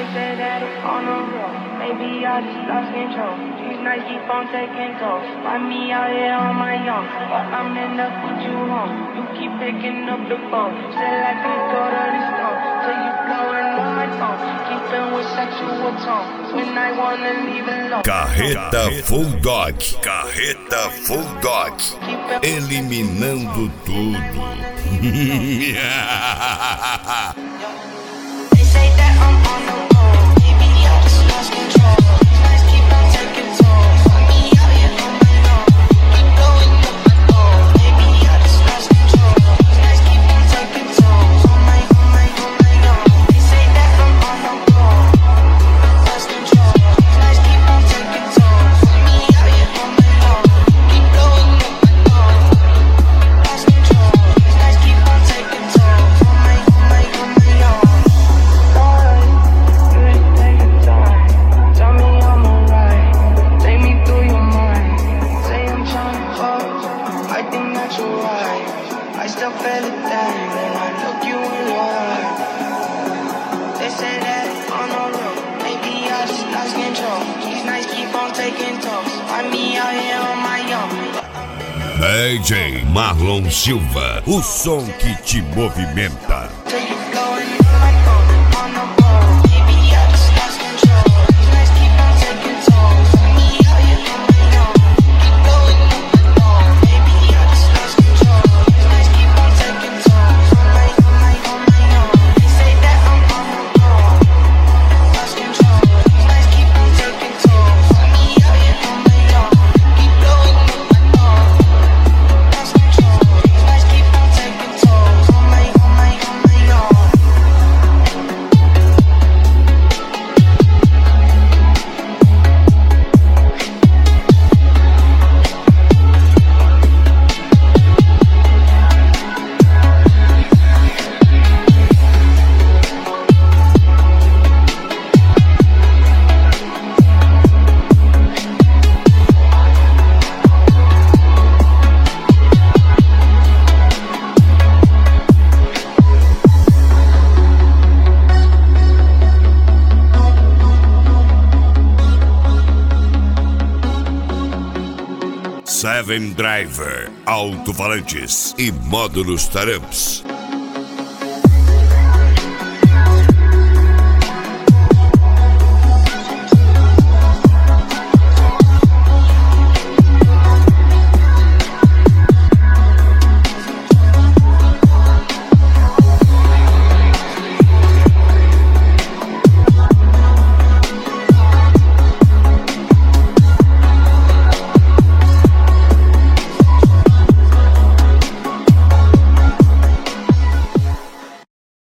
They say that I'm on the road. Maybe I just lost control. These nights keep on taking toll. Find me out here on my own, but I'm in the put you home. You keep picking up the phone. Say like I'm cold on the stone. Till you blowing on my phone. Keeping with sexual tone. When I wanna leave alone. Carreta Full Dog. Carreta Full Dog. Eliminando tudo. They say that I'm on the road. Maybe I just lost control. Nights keep on taking toll. Find me out here on my own. Keep blowing up my phone. Maybe I just lost control. Nights keep on taking toll. On my own. They say that I'm on the road. Lost control. Nights keep on taking toll. Find me out here on my own. Keep blowing up my phone. Lost control. Nights keep on taking toll. On my own. I still feel it down when I look you in your eye. They say that on the road, maybe I just lost control. These nights keep on taking tolls. Find me out here on my own. DJ Marlon Silva, o som que te movimenta. Seven Driver, alto-falantes e módulos taramps.